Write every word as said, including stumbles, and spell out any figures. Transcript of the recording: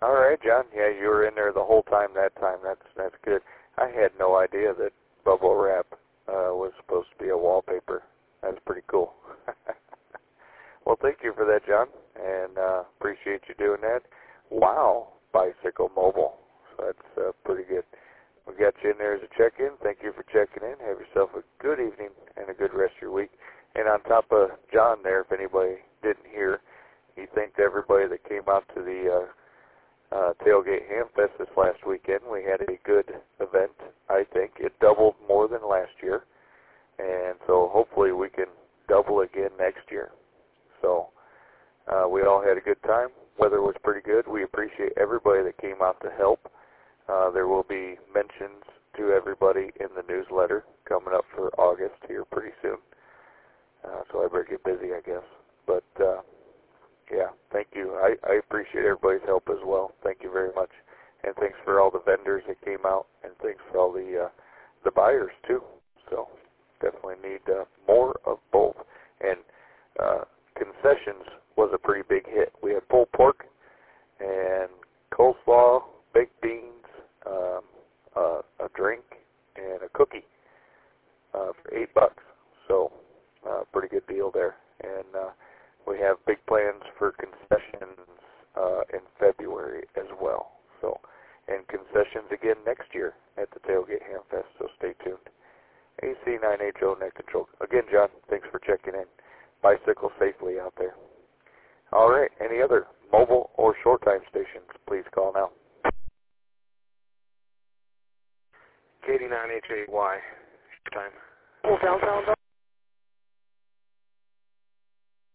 All right, John. Yeah, you were in there the whole time that time. That's that's good. I had no idea that bubble wrap uh, was supposed to be a wallpaper. That's pretty cool. Well, thank you for that, John, and uh, appreciate you doing that. Wow, Bicycle Mobile. So that's uh, pretty good. We got you in there as a check-in. Thank you for checking in. Have yourself a good evening and a good rest of your week. And on top of John there, if anybody didn't hear, he thanked everybody that came out to the uh, uh, Tailgate Hamfest this last weekend. We had a good event, I think. It doubled more than last year, and so hopefully we can double again next year. So uh, we all had a good time. Weather was pretty good. We appreciate everybody that came out to help. Uh, there will be mentions to everybody in the newsletter coming up for August here pretty soon. Uh, so I better get busy, I guess. But, uh, yeah, thank you. I, I appreciate everybody's help as well. Thank you very much. And thanks for all the vendors that came out, and thanks for all the uh, the buyers, too. So definitely need uh, more of both. And uh, concessions was a pretty big hit. We had pulled pork and coleslaw, baked beans, um, uh, a drink, and a cookie uh, for eight bucks. So uh, pretty good deal there. And uh, we have big plans for concessions uh, in February as well. So, and concessions again next year at the Tailgate Hamfest. So stay tuned. A C nine H O Net Control. Again, John, thanks for checking in. Bicycle safely out there. All right. Any other mobile or short time stations, please call now. K D nine H eight Y. Time. Well, downtown.